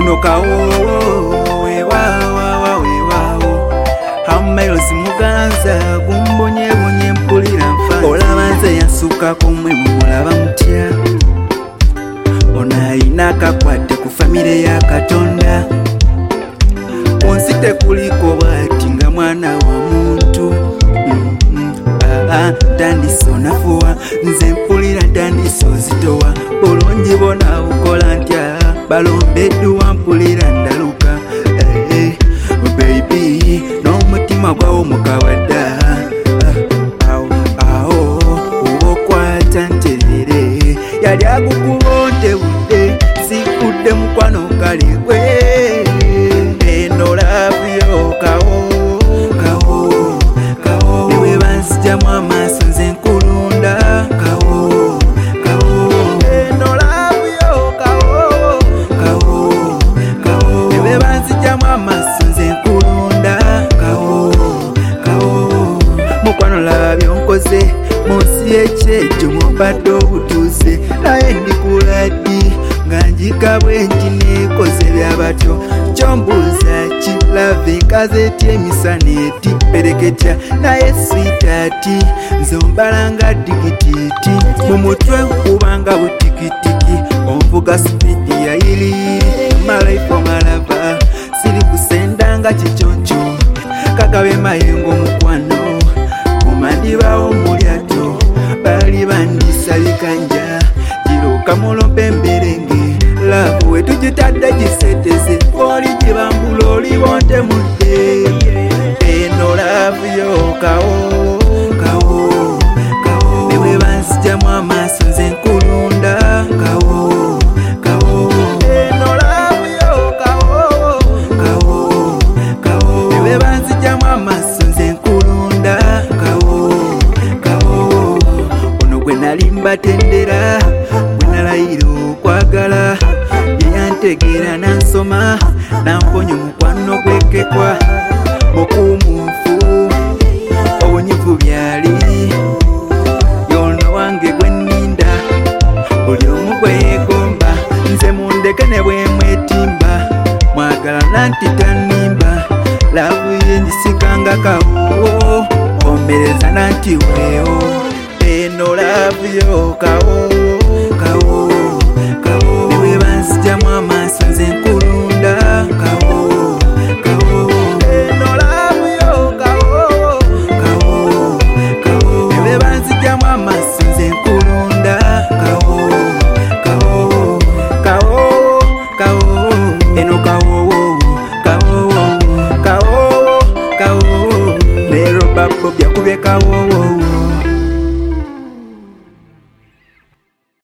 Ono kawowo wewawawa wewawo Hamiles muganza gumbonyebonye mpulira nfa olaba nze yansukako mmwe mumulaba mutya ono ayina akakwate ku famire ya Katonda kunsi tekuliko bwati nga mwana wa muntu Dandiso nafuwa nze mpulira dandiso zitowa bulungi bona ukola ntya balombeddwa mpulira ndaluka baby n'omutima gwawo mukawadda awo okwata nterere yali agukubonde budde sikudde mukwano kalegwe eno lavuyo kawo newe bansijamu amaaso nze nkulunda kawo eno lavuyo kawo newe bansijamu amaaso nze nkulunda kawo mukwano laba byonkoze munsi y'ekyejo mubadde obutuuse naye ndikula ddi nga njika bwenji nekoze byabatyo kyombuuza ki lave nkazeti emisana eti pereketya naye switati nzombala nga digititi mu mutwe nkubanga butikitiki onvuga supidi yayiriri malaifo malava siri kusendanga kikyoncho kagabe mayengo mukwano kumandibawo mulyato bali bandisalikanja giruka mulombe mberenge lavu wetugitadde giseteze oli gibambula olibonte mudde eno lavu yo kawo newe bansijamu amaaso nze nkulunda kawo eno lavu yo kawo newe bansijamu amaaso nze nkulunda kawo ono gwe nali mbatendera gwe nalayira okwagala yeyantegeera nansoma namponya omukwano gwekekwa mukuumufu obunyivu byali yono wange gwe nninda buli omu gwe yeegomba nze mundeke ne bwe mwetimba mwagala nanti tannimba laavu ye ngisikanga kawo ombereza nanti weewo eno laavu yo kawo newe bansijamu amaaso nze nkulunda kawo eno laavu yo kawo newe bansijamu amaaso nze nkulunda kawo eno kawo leero babbo byakubye kawo